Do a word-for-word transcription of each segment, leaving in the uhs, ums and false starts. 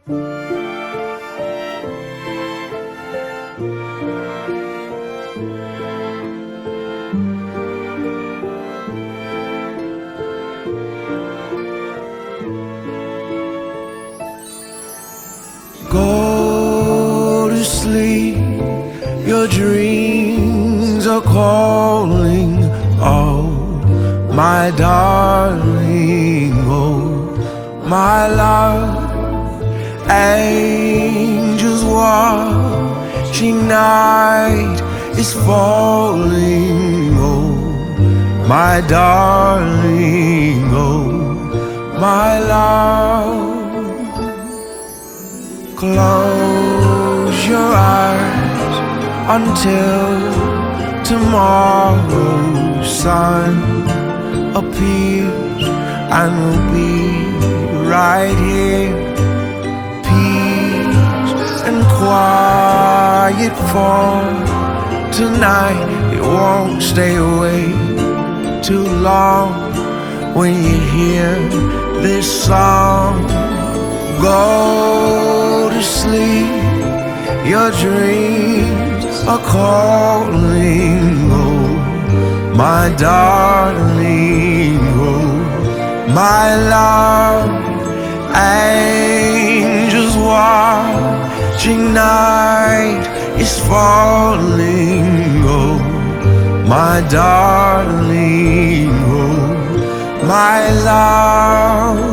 Go to sleep, your dreams are calling. Oh, my darling, oh, my love. Angels watching, night is falling. Oh, my darling, oh, my love. Close your eyes until tomorrow's sun appears, and we'll be right here. Peace and quiet for tonight. It won't stay away too long when you hear this song. Go to sleep, your dreams are calling. Oh, my darling, oh, my love. Angels watching, night is falling. Oh, my darling, oh, my love.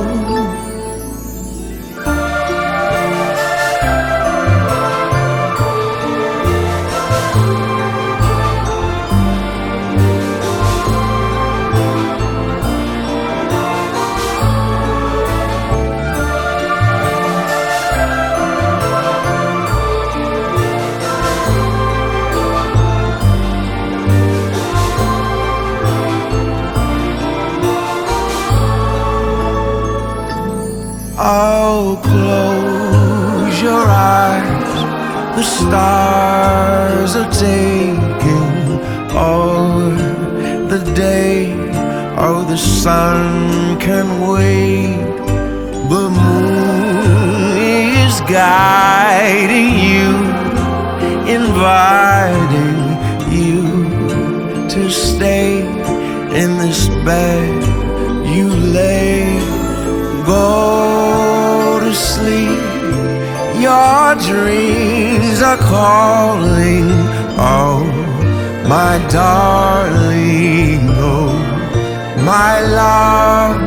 Oh, close your eyes, the stars are taking over the day. Oh, the sun can wait, the moon is guiding you, inviting you to stay in this bed you lay. Go to sleep, your dreams are calling. Oh, my darling, oh, my love.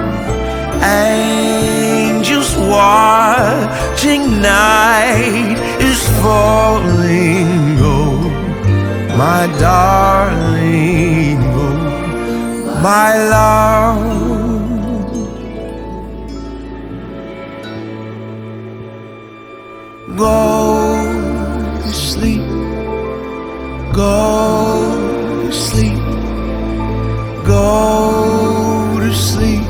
Angels watching, night is falling. Oh, my darling, oh, my love. Go to sleep, go to sleep, go to sleep.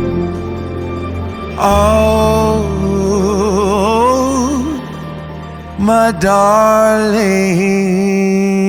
Oh, my darling.